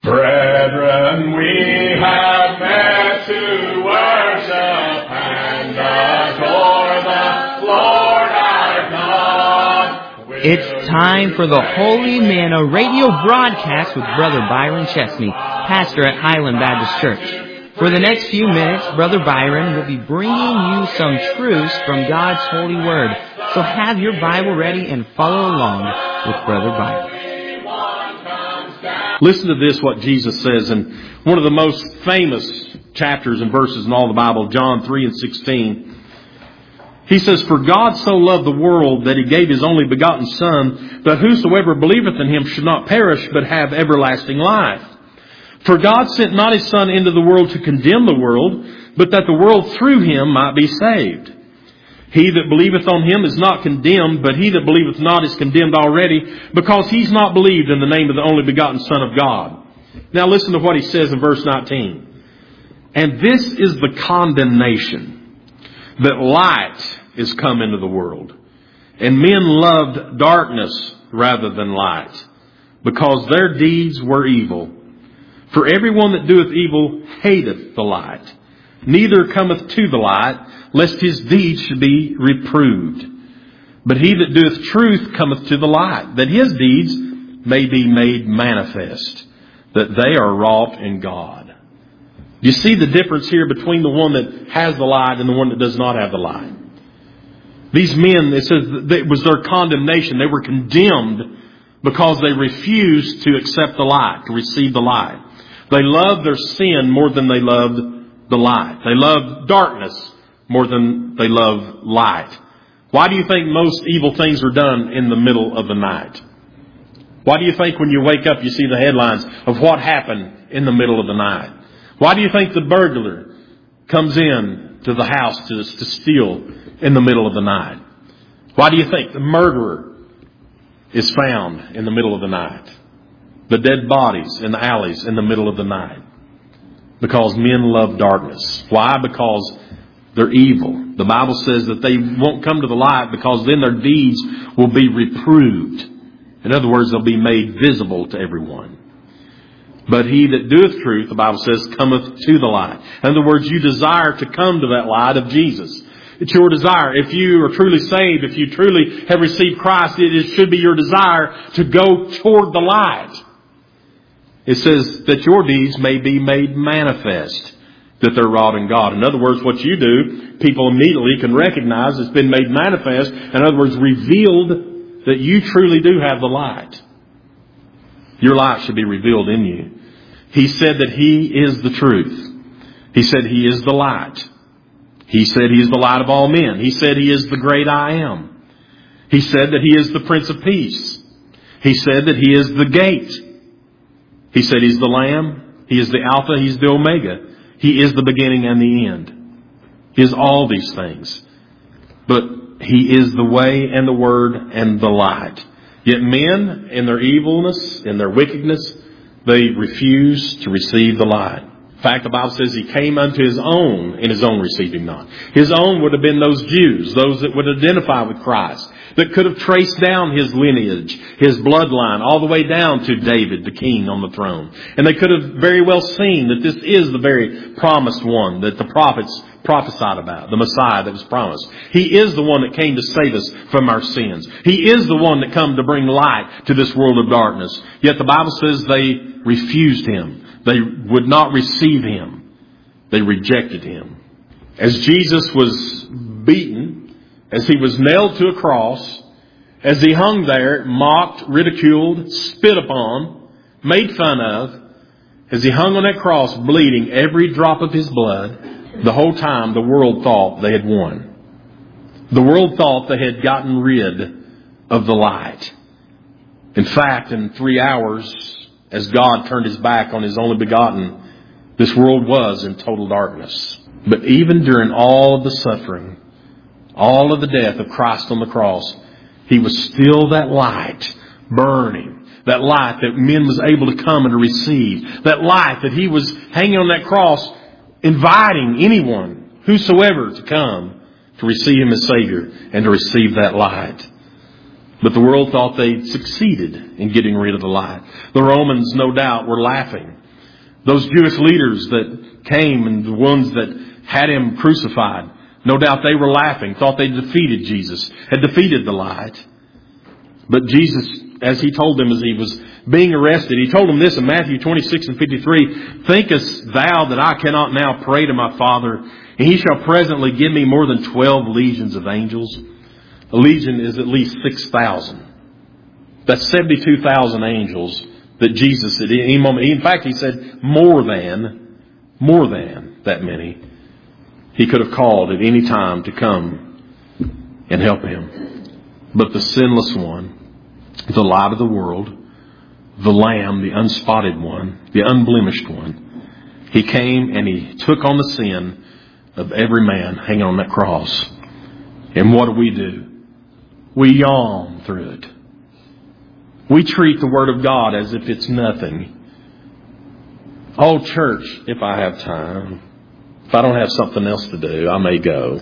Brethren, we have met to worship and adore the Lord our God. It's time for the Holy Manna radio broadcast with Brother Byron Chesney, pastor at Highland Baptist Church. For the next few minutes, Brother Byron will be bringing you some truths from God's holy word. So have your Bible ready and follow along with Brother Byron. Listen to this, what Jesus says in one of the most famous chapters and verses in all the Bible, John 3 and 16. He says, "For God so loved the world that He gave His only begotten Son, that whosoever believeth in Him should not perish, but have everlasting life. For God sent not His Son into the world to condemn the world, but that the world through Him might be saved. He that believeth on Him is not condemned, but he that believeth not is condemned already, because he's not believed in the name of the only begotten Son of God." Now listen to what he says in verse 19. "And this is the condemnation, that light is come into the world. And men loved darkness rather than light, because their deeds were evil. For everyone that doeth evil hateth the light, neither cometh to the light, lest his deeds should be reproved. But he that doeth truth cometh to the light, that his deeds may be made manifest, that they are wrought in God." Do you see the difference here between the one that has the light and the one that does not have the light? These men, it says that it was their condemnation. They were condemned because they refused to accept the light, to receive the light. They loved their sin more than they loved the light. They loved darkness more than they love light. Why do you think most evil things are done in the middle of the night? Why do you think when you wake up you see the headlines of what happened in the middle of the night? Why do you think the burglar comes in to the house to steal in the middle of the night? Why do you think the murderer is found in the middle of the night? The dead bodies in the alleys in the middle of the night? Because men love darkness. Why? Because they're evil. The Bible says that they won't come to the light because then their deeds will be reproved. In other words, they'll be made visible to everyone. But he that doeth truth, the Bible says, cometh to the light. In other words, you desire to come to that light of Jesus. It's your desire. If you are truly saved, if you truly have received Christ, it should be your desire to go toward the light. It says that your deeds may be made manifest, that they're wrought in God. In other words, what you do, people immediately can recognize it's been made manifest. In other words, revealed that you truly do have the light. Your light should be revealed in you. He said that He is the truth. He said He is the light. He said He is the light of all men. He said He is the great I am. He said that He is the Prince of Peace. He said that He is the gate. He said He's the Lamb. He is the Alpha. He's the Omega. He is the beginning and the end. He is all these things. But He is the way and the Word and the light. Yet men, in their evilness, in their wickedness, they refuse to receive the light. In fact, the Bible says He came unto His own, and His own received Him not. His own would have been those Jews, those that would identify with Christ, that could have traced down His lineage, His bloodline, all the way down to David, the king on the throne. And they could have very well seen that this is the very promised one that the prophets prophesied about, the Messiah that was promised. He is the one that came to save us from our sins. He is the one that came to bring light to this world of darkness. Yet the Bible says they refused Him. They would not receive Him. They rejected Him. As Jesus was beaten, as He was nailed to a cross, as He hung there, mocked, ridiculed, spit upon, made fun of, as He hung on that cross bleeding every drop of His blood, the whole time the world thought they had won. The world thought they had gotten rid of the light. In fact, in 3 hours, as God turned His back on His only begotten, this world was in total darkness. But even during all of the suffering, all of the death of Christ on the cross, He was still that light burning. That light that men was able to come and to receive. That light that He was hanging on that cross, inviting anyone, whosoever, to come to receive Him as Savior and to receive that light. But the world thought they'd succeeded in getting rid of the light. The Romans, no doubt, were laughing. Those Jewish leaders that came and the ones that had him crucified, no doubt they were laughing, thought they defeated Jesus, had defeated the light. But Jesus, as he told them as he was being arrested, he told them this in Matthew 26 and 53, "Thinkest thou that I cannot now pray to my Father, and he shall presently give me more than 12 legions of angels?" A legion is at least 6,000. That's 72,000 angels that Jesus at any moment, in fact he said more than that many, he could have called at any time to come and help him. But the sinless one, the light of the world, the Lamb, the unspotted one, the unblemished one, he came and he took on the sin of every man hanging on that cross. And what do? We yawn through it. We treat the Word of God as if it's nothing. Oh, church, if I have time. If I don't have something else to do, I may go.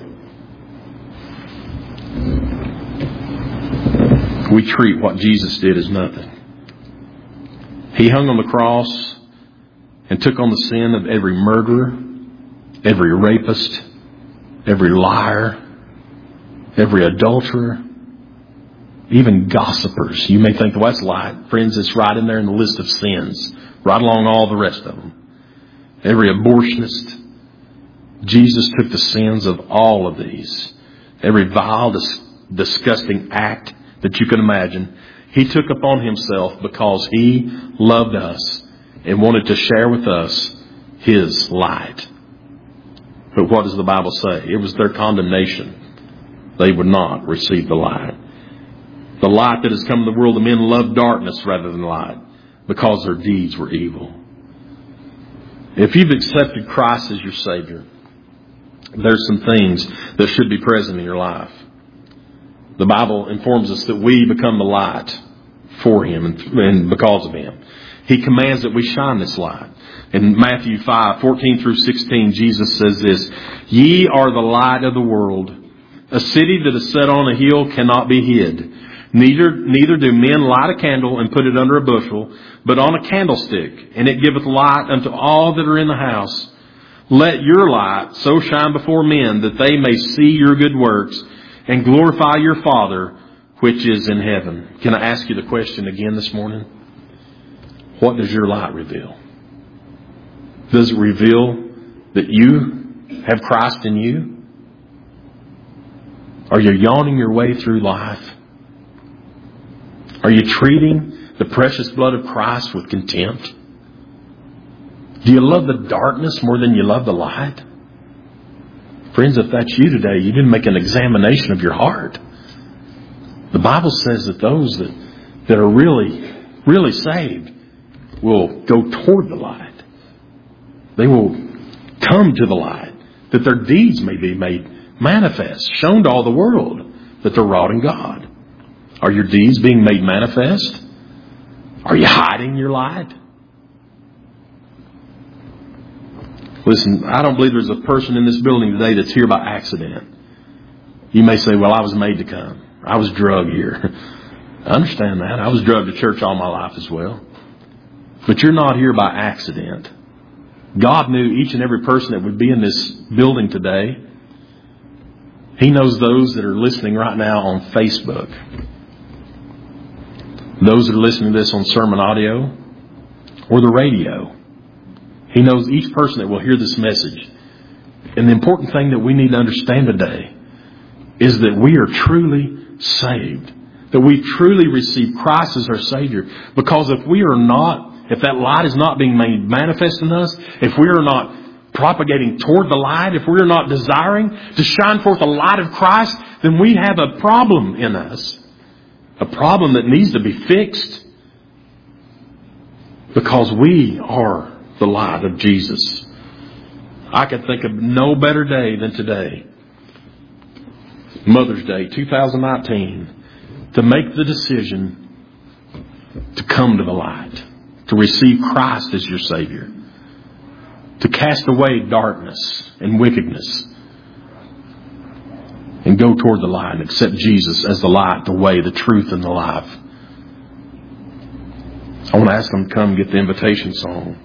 We treat what Jesus did as nothing. He hung on the cross and took on the sin of every murderer, every rapist, every liar, every adulterer, even gossipers. You may think, well, that's light. Friends, it's right in there in the list of sins, right along all the rest of them. Every abortionist. Jesus took the sins of all of these. Every vile, disgusting act that you can imagine, he took upon himself because he loved us and wanted to share with us his light. But what does the Bible say? It was their condemnation. They would not receive the light. The light that has come to the world, the men loved darkness rather than light because their deeds were evil. If you've accepted Christ as your Savior, there's some things that should be present in your life. The Bible informs us that we become the light for Him and because of Him. He commands that we shine this light. In Matthew 5:14 through 16, Jesus says this, "Ye are the light of the world. A city that is set on a hill cannot be hid. Neither do men light a candle and put it under a bushel, but on a candlestick, and it giveth light unto all that are in the house. Let your light so shine before men that they may see your good works and glorify your Father which is in heaven." Can I ask you the question again this morning? What does your light reveal? Does it reveal that you have Christ in you? Are you yawning your way through life? Are you treating the precious blood of Christ with contempt? Do you love the darkness more than you love the light? Friends, if that's you today, you didn't make an examination of your heart. The Bible says that those that are really saved will go toward the light. They will come to the light, that their deeds may be made manifest, shown to all the world that they're wrought in God. Are your deeds being made manifest? Are you hiding your light? Listen, I don't believe there's a person in this building today that's here by accident. You may say, well, I was made to come. I was drugged here. I understand that. I was drugged to church all my life as well. But you're not here by accident. God knew each and every person that would be in this building today. He knows those that are listening right now on Facebook. Those that are listening to this on sermon audio or the radio. He knows each person that will hear this message. And the important thing that we need to understand today is that we are truly saved. That we truly receive Christ as our Savior. Because if that light is not being made manifest in us, if we are not propagating toward the light, if we are not desiring to shine forth the light of Christ, then we have a problem in us. A problem that needs to be fixed. Because we are the light of Jesus. I can think of no better day than today, Mother's Day 2019, to make the decision to come to the light, to receive Christ as your Savior, to cast away darkness and wickedness, and go toward the light and accept Jesus as the light, the way, the truth, and the life. I want to ask them to come get the invitation song.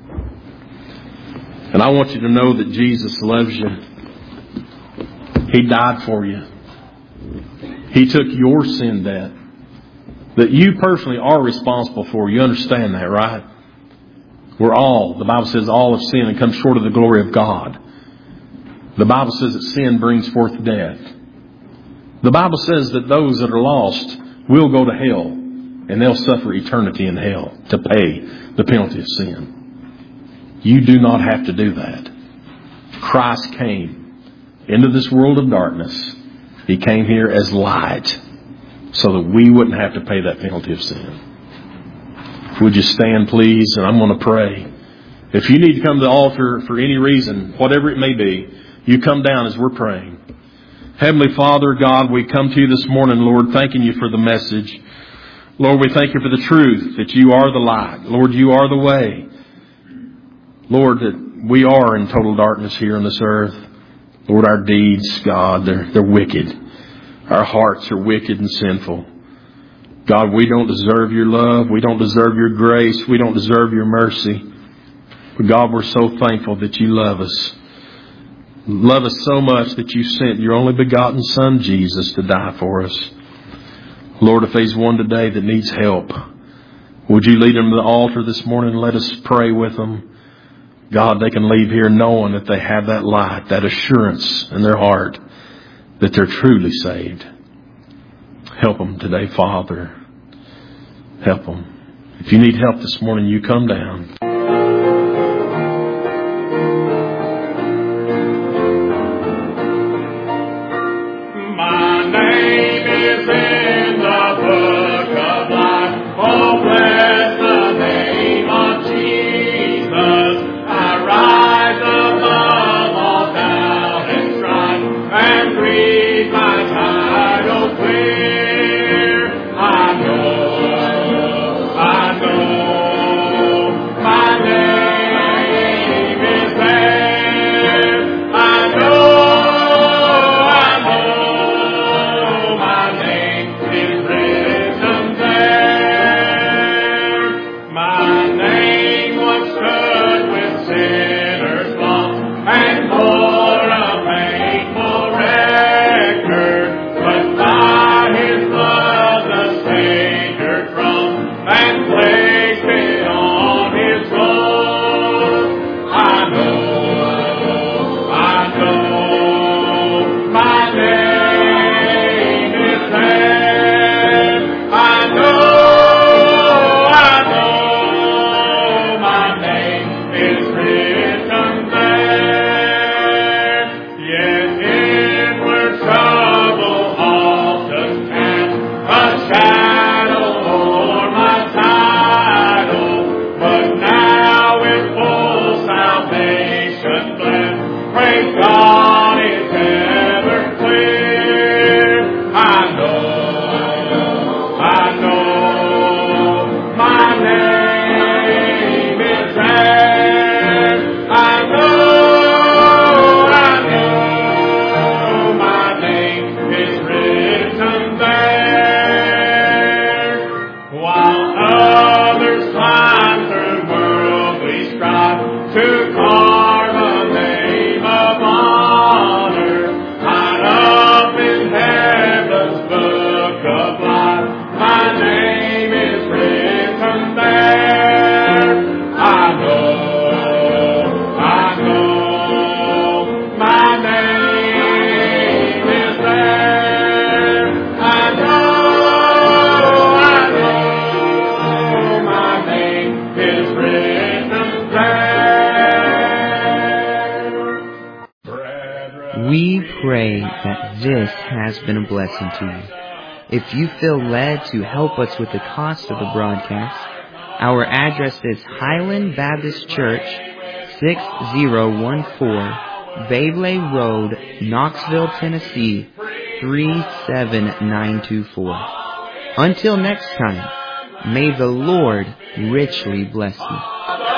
And I want you to know that Jesus loves you. He died for you. He took your sin debt that you personally are responsible for. You understand that, right? The Bible says all have sinned and come short of the glory of God. The Bible says that sin brings forth death. The Bible says that those that are lost will go to hell, and they'll suffer eternity in hell to pay the penalty of sin. You do not have to do that. Christ came into this world of darkness. He came here as light so that we wouldn't have to pay that penalty of sin. Would you stand, please? And I'm going to pray. If you need to come to the altar for any reason, whatever it may be, you come down as we're praying. Heavenly Father, God, we come to you this morning, Lord, thanking you for the message. Lord, we thank you for the truth that you are the light. Lord, you are the way. Lord, that we are in total darkness here on this earth. Lord, our deeds, God, they're wicked. Our hearts are wicked and sinful. God, we don't deserve your love. We don't deserve your grace. We don't deserve your mercy. But God, we're so thankful that you love us. Love us so much that you sent your only begotten Son, Jesus, to die for us. Lord, if there's one today that needs help, would you lead them to the altar this morning and let us pray with them? God, they can leave here knowing that they have that light, that assurance in their heart that they're truly saved. Help them today, Father. Help them. If you need help this morning, you come down. We pray that this has been a blessing to you. If you feel led to help us with the cost of the broadcast, our address is Highland Baptist Church, 6014 Baveley Road, Knoxville, Tennessee, 37924. Until next time, may the Lord richly bless you.